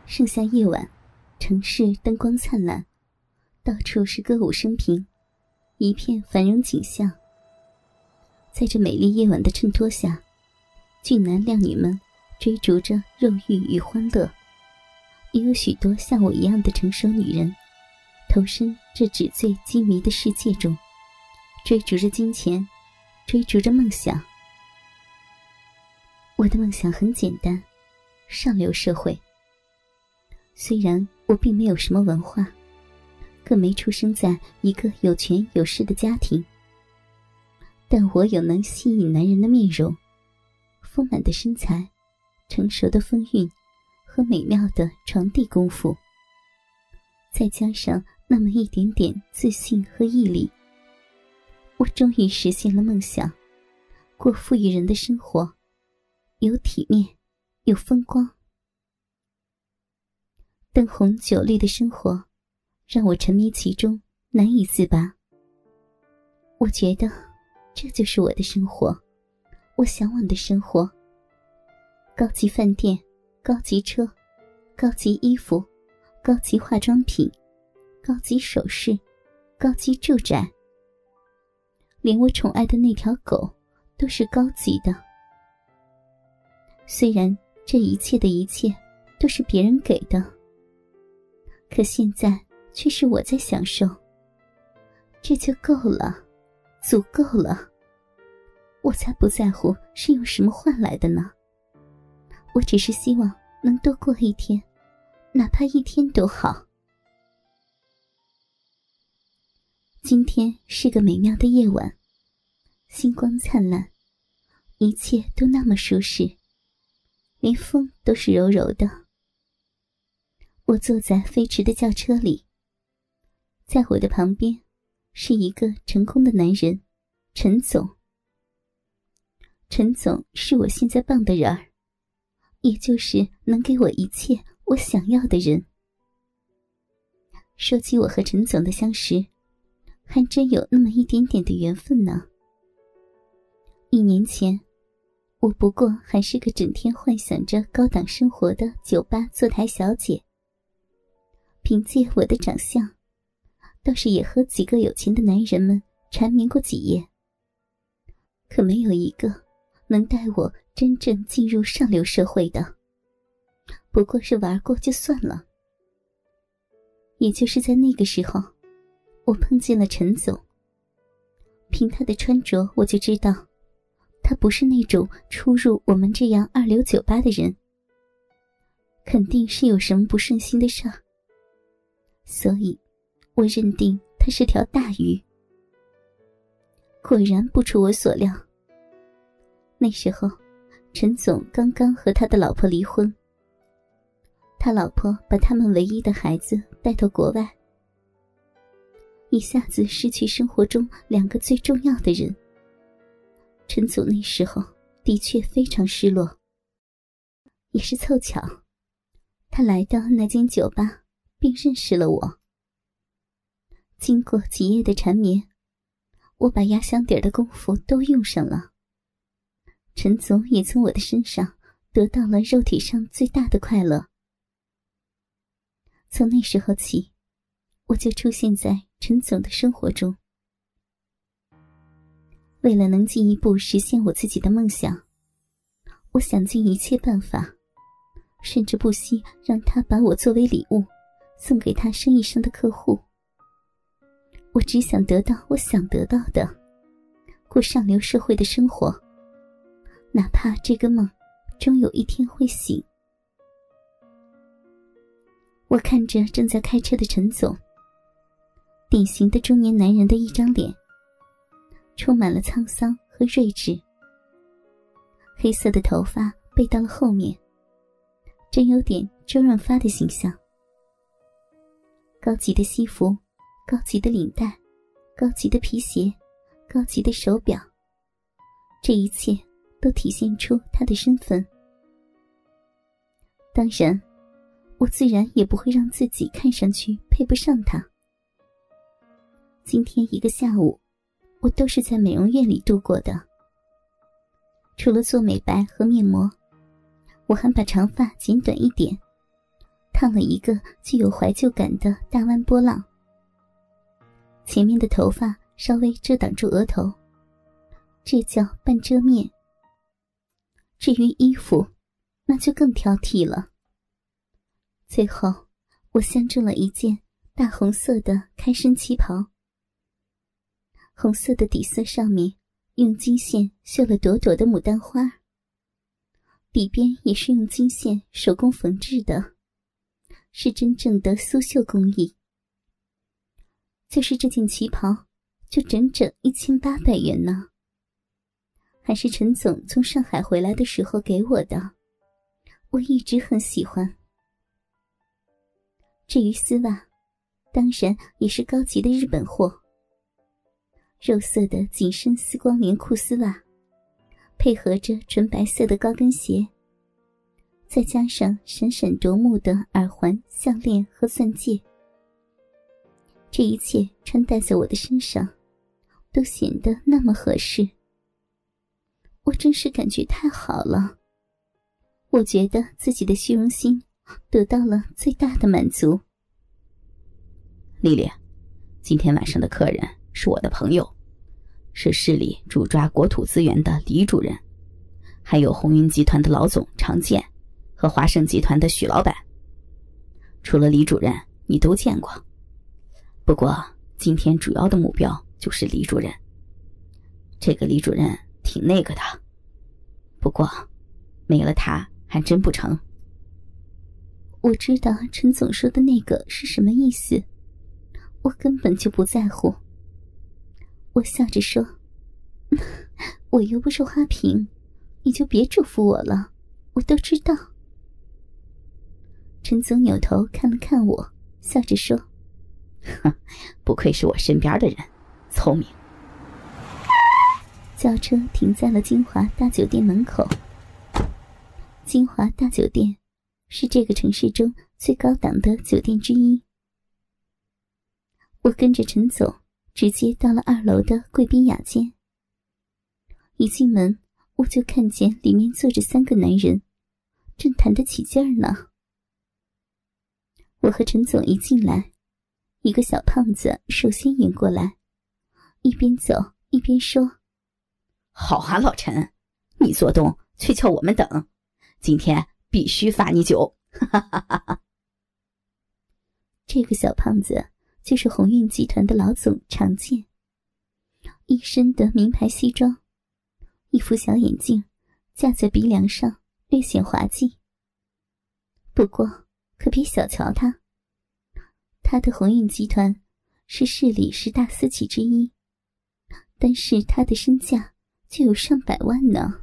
盛夏夜晚，城市灯光灿烂，到处是歌舞升平，一片繁荣景象。在这美丽夜晚的衬托下，俊男靓女们追逐着肉欲与欢乐，也有许多像我一样的成熟女人投身这纸醉金迷的世界中，追逐着金钱，追逐着梦想。我的梦想很简单，上流社会。虽然我并没有什么文化，更没出生在一个有权有势的家庭，但我有能吸引男人的面容，丰满的身材，成熟的风韵和美妙的床地功夫，再加上那么一点点自信和毅力，我终于实现了梦想，过富裕人的生活，有体面，有风光。灯红酒绿的生活让我沉迷其中，难以自拔。我觉得这就是我的生活，我向往的生活。高级饭店，高级车，高级衣服，高级化妆品，高级首饰，高级住宅，连我宠爱的那条狗都是高级的。虽然这一切的一切都是别人给的，可现在却是我在享受，这就够了，足够了。我才不在乎是用什么换来的呢，我只是希望能多过一天，哪怕一天都好。今天是个美妙的夜晚，星光灿烂，一切都那么舒适，连风都是柔柔的。我坐在飞驰的轿车里，在我的旁边是一个成功的男人，陈总。陈总是我现在傍的人儿，也就是能给我一切我想要的人。说起我和陈总的相识，还真有那么一点点的缘分呢。1年前，我不过还是个整天幻想着高档生活的酒吧坐台小姐，凭借我的长相，倒是也和几个有钱的男人们缠绵过几夜，可没有一个能带我真正进入上流社会的，不过是玩过就算了。也就是在那个时候，我碰见了陈总。凭他的穿着，我就知道他不是那种出入我们这样二流酒吧的人，肯定是有什么不顺心的事儿，所以我认定他是条大鱼。果然不出我所料，那时候陈总刚刚和他的老婆离婚，他老婆把他们唯一的孩子带到国外，一下子失去生活中2个最重要的人。陈总那时候的确非常失落，也是凑巧，他来到那间酒吧并认识了我。经过几夜的缠绵，我把压箱底的功夫都用上了，陈总也从我的身上得到了肉体上最大的快乐。从那时候起，我就出现在陈总的生活中。为了能进一步实现我自己的梦想，我想尽一切办法，甚至不惜让他把我作为礼物送给他生意上的客户。我只想得到我想得到的，过上流社会的生活，哪怕这个梦终有一天会醒。我看着正在开车的陈总，典型的中年男人的一张脸，充满了沧桑和睿智。黑色的头发背到了后面，真有点周润发的形象。高级的西服，高级的领带，高级的皮鞋，高级的手表，这一切都体现出他的身份。当然，我自然也不会让自己看上去配不上他。今天一个下午，我都是在美容院里度过的。除了做美白和面膜，我还把长发剪短一点， 烫了一个具有怀旧感的大弯波浪，前面的头发稍微遮挡住额头，这叫半遮面。至于衣服，那就更挑剔了。最后我相中了一件大红色的开身旗袍，红色的底色上面用金线绣了朵朵的牡丹花，底边也是用金线手工缝制的，是真正的苏绣工艺。就是这件旗袍就整整1800元呢，还是陈总从上海回来的时候给我的，我一直很喜欢。至于丝袜，当然也是高级的日本货，肉色的紧身丝光连裤丝袜，配合着纯白色的高跟鞋，再加上闪闪夺目的耳环、项链和钻戒，这一切穿戴在我的身上都显得那么合适。我真是感觉太好了，我觉得自己的虚荣心得到了最大的满足。 丽丽，今天晚上的客人是我的朋友，是市里主抓国土资源的李主任，还有鸿运集团的老总常建和华盛集团的许老板。除了李主任你都见过，不过今天主要的目标就是李主任。这个李主任挺那个的，不过没了他还真不成。 我知道陈总说的那个是什么意思，我根本就不在乎。我笑着说，我又不是花瓶，你就别嘱咐我了，我都知道。陈总扭头看了看我，笑着说， 不愧是我身边的人，聪明。 轿车停在了金华大酒店门口。金华大酒店是这个城市中最高档的酒店之一。我跟着陈总直接到了2楼的贵宾雅间。一进门，我就看见里面坐着3个男人，正谈得起劲儿呢。我和陈总一进来，一个小胖子首先迎过来，一边走一边说， 好啊，老陈，你做东却叫我们等，今天必须罚你酒。 这个小胖子就是鸿运集团的老总常建，一身的名牌西装，一副小眼镜架在鼻梁上，略显滑稽。不过可别小瞧他，他的鸿运集团是市里10大私企之一，但是他的身价就有上百万呢。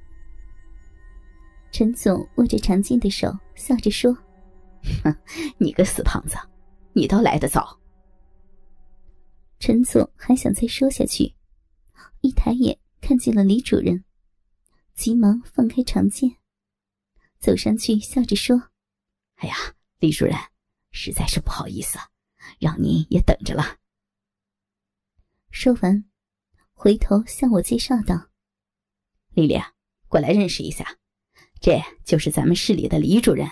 陈总握着常建的手，笑着说， 你个死胖子，你倒来得早。 陈总还想再说下去，一抬眼看见了李主任，急忙放开常建，走上去笑着说， 哎呀，李主任，实在是不好意思，让您也等着了。 说完回头向我介绍道， 丽丽，过来认识一下，这就是咱们市里的李主任。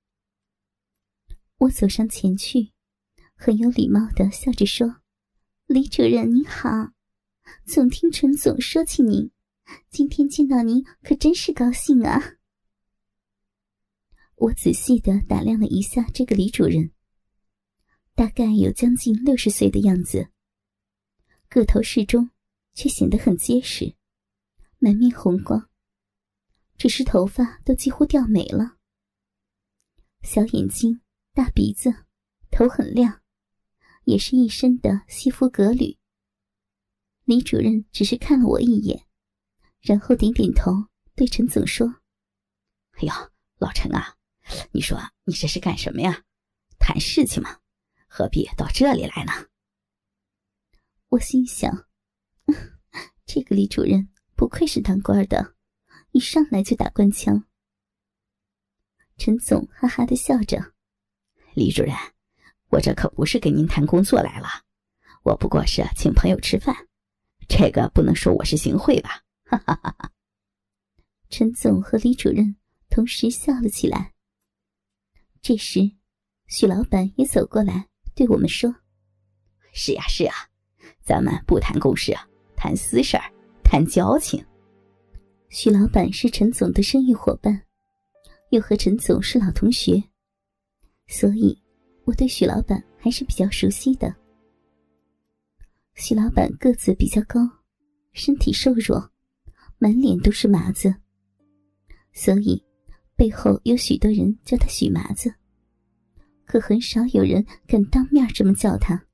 我走上前去，很有礼貌地笑着说，李主任您好，总听陈总说起您，今天见到您可真是高兴啊。我仔细地打量了一下这个李主任，大概有将近60岁的样子，个头适中，却显得很结实，满面红光，只是头发都几乎掉没了。小眼睛，大鼻子，头很亮，也是一身的西服革履。李主任只是看了我一眼，然后点点头，对陈总说， 哎呦，老陈啊，你说你这是干什么呀？谈事情嘛，何必到这里来呢？ 我心想，这个李主任不愧是当官的，一上来就打官腔。陈总哈哈地笑着， 李主任，我这可不是跟您谈工作来了，我不过是请朋友吃饭，这个不能说我是行贿吧。哈哈哈哈。 陈总和李主任同时笑了起来。这时许老板也走过来对我们说： 是呀是呀，咱们不谈公事啊，谈私事儿，谈交情。 许老板是陈总的生意伙伴，又和陈总是老同学，所以我对许老板还是比较熟悉的。许老板个子比较高，身体瘦弱，满脸都是麻子，所以背后有许多人叫他许麻子，可很少有人敢当面这么叫他。